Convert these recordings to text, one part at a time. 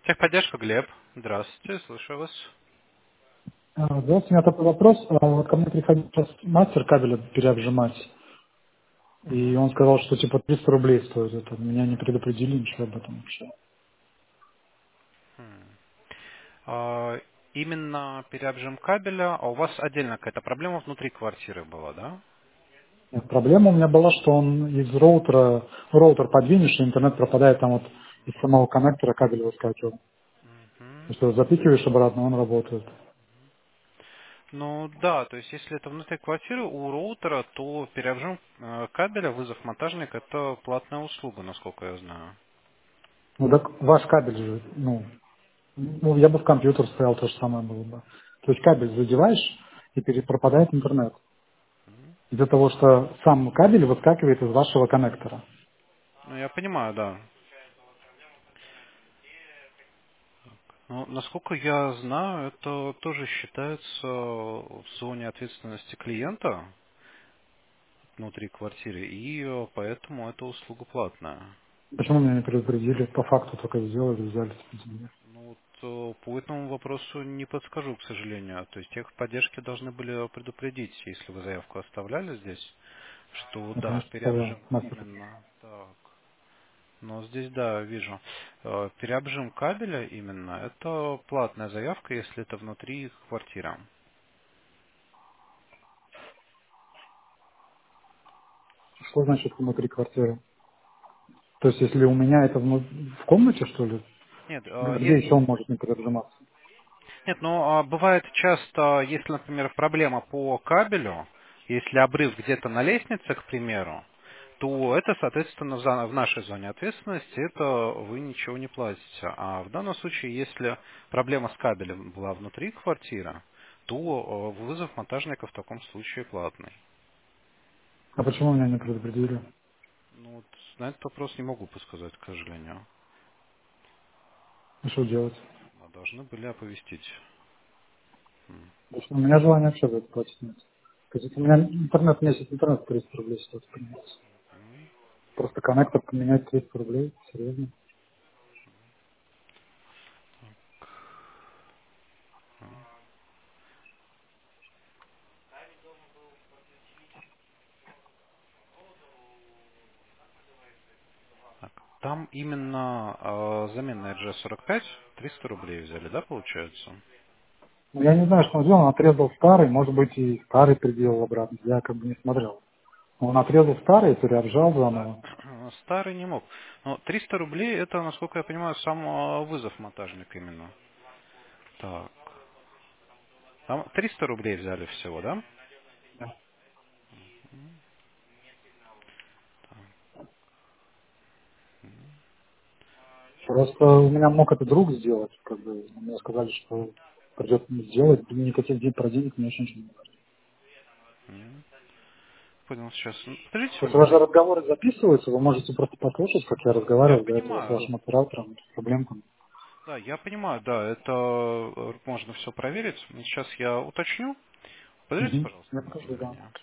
Техподдержка, Глеб. Здравствуйте, слушаю вас. Здравствуйте, у меня такой вопрос. Вот ко мне приходил сейчас мастер кабеля переобжимать, и Мгм. он сказал, что типа 300 рублей стоит это. Меня не предупредили ничего об этом вообще. Хм. А, Именно переобжим кабеля, а у вас отдельно какая-то проблема внутри квартиры была, да? Нет, проблема у меня была, что он из роутер подвинешь, и интернет пропадает там вот из самого коннектора кабель выскакивал. Мгм. Если его запихиваешь обратно, он работает. Ну да, то есть если это внутри квартиры у роутера, то переобжим кабеля, вызов монтажника, это платная услуга, насколько я знаю. Ну так ваш кабель же, ну, я бы в компьютер стоял, то же самое было бы. То есть кабель задеваешь, и пропадает интернет. Из-за того, что сам кабель выскакивает из вашего коннектора. Ну я понимаю, да. Ну, насколько я знаю, это тоже считается в зоне ответственности клиента внутри квартиры, и поэтому эта услуга платная. Почему меня не предупредили? По факту только сделали, взяли эти деньги. Ну вот по этому вопросу не подскажу, к сожалению. То есть техподдержки должны были предупредить, если вы заявку оставляли здесь, что Я, да, конечно, оставлял. переобжим Мастер. именно так. Но здесь, да, вижу. Переобжим кабеля именно, это платная заявка, если это внутри квартиры. Что значит внутри квартиры? То есть, если у меня это в комнате, что ли, Нет, где еще он может не переджиматься? нет, но бывает часто, если, например, проблема по кабелю, если обрыв где-то на лестнице, к примеру, то это, соответственно, в нашей зоне ответственности, это вы ничего не платите. А в данном случае, если проблема с кабелем была внутри квартиры, то вызов монтажника в таком случае платный. А почему меня не предупредили? Ну, вот на этот вопрос не могу подсказать, к сожалению. И что делать? А должны были оповестить. М. Потому что у меня желания вообще за это платить нет. То есть, у меня месяц интернет 300 рублей стоит поменять. Просто коннектор поменять 300 рублей, серьезно. Так. Там именно замена RG45 300 рублей взяли, да, получается? Ну, я не знаю, что он сделал, он отрезал старый, может быть, и старый приделал обратно, я как бы не смотрел. Он отрезал старый, переобжал заново. Старый не мог. Но 300 рублей это, насколько я понимаю, сам вызов монтажника именно. Так. Там 300 рублей взяли всего, да? Просто у меня мог это друг сделать, как бы, мне сказали, что придется мне сделать, никаких про денег мне еще ничего не говорили. М. Понял сейчас. Подождите Просто ваши минутку. разговоры записываются, вы можете просто послушать, как я Я разговаривал до этого с понимаю. вашим оператором, с проблем там. Да, я понимаю, да, это можно все проверить. Сейчас я уточню. Подождите, Угу. пожалуйста, Я на покажу, да. мгновение.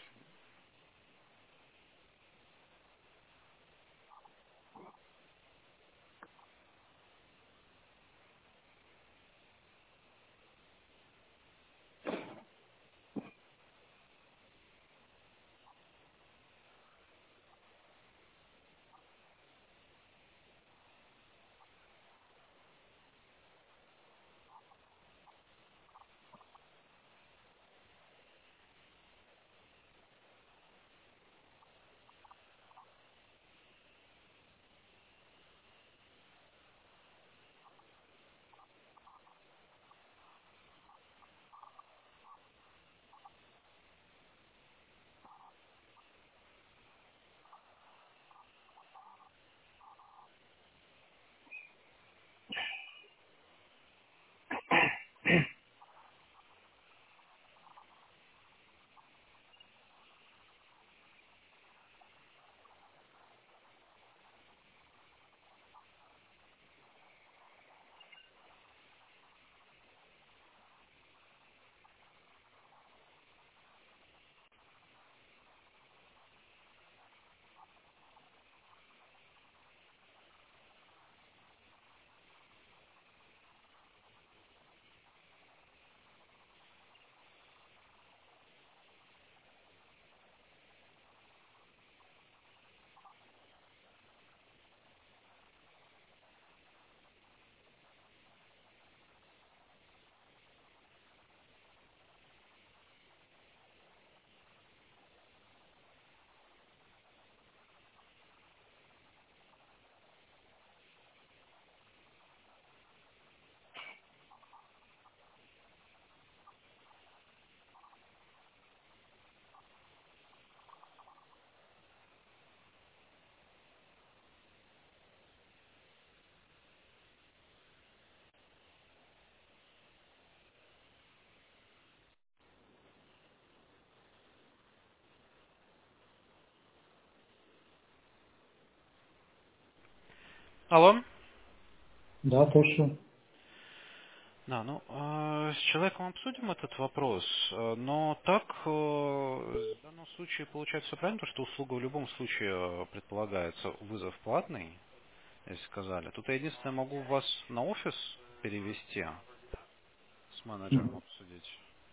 Алло? Да, слушаю. Да, ну, с человеком обсудим этот вопрос, но так, в данном случае получается все правильно, потому что услуга в любом случае предполагается вызов платный, если сказали. Тут я единственное могу вас на офис перевести, с менеджером Мгм. обсудить.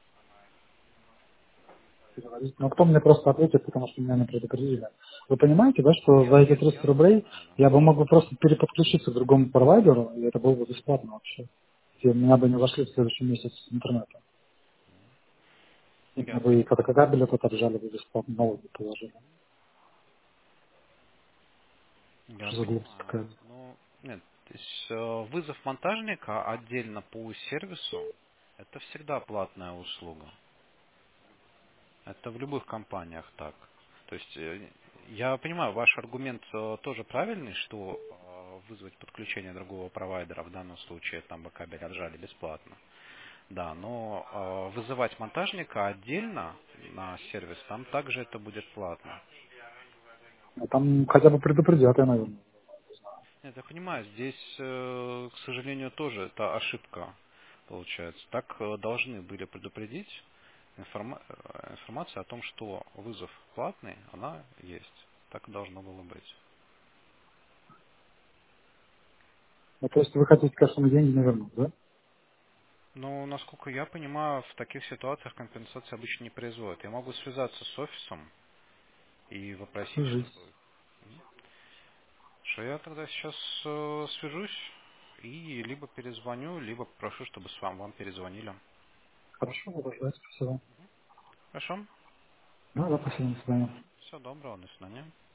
Переводить. Но кто мне просто ответит, потому что меня не предупредили. Вы понимаете, да, Ну, что за эти я 300 рублей понимаю, да. я бы мог бы просто переподключиться к другому провайдеру, и это было бы бесплатно вообще. И у меня бы не вошли в следующий месяц с интернета. И мне Я бы и понимаю. кабель этот отжали бы бесплатно, налоги положили. Я Что за глупость понимаю. какая-то? Ну, нет, то есть вызов монтажника отдельно по сервису, это всегда платная услуга. Это в любых компаниях так. То есть я понимаю, ваш аргумент тоже правильный, что вызвать подключение другого провайдера в данном случае там бы кабель отжали бесплатно. Да, но вызывать монтажника отдельно на сервис, там также это будет платно. Ну, там хотя бы предупредят, я, наверное. Нет, я понимаю, здесь, к сожалению, тоже это ошибка получается. Так должны были предупредить информация о том, что вызов платный, она есть. Так и должно было быть. Ну, то есть вы хотите сказать, что мы деньги не вернут, да? Но, насколько я понимаю, в таких ситуациях компенсации обычно не производят. Я могу связаться с офисом и попросить, Свяжись. чтобы... Что я тогда сейчас свяжусь и либо перезвоню, либо попрошу, чтобы вам перезвонили. Хорошо, буду ждать. Спасибо. Хорошо? Да, да, спасибо, до свидания. Все доброго, до свидания.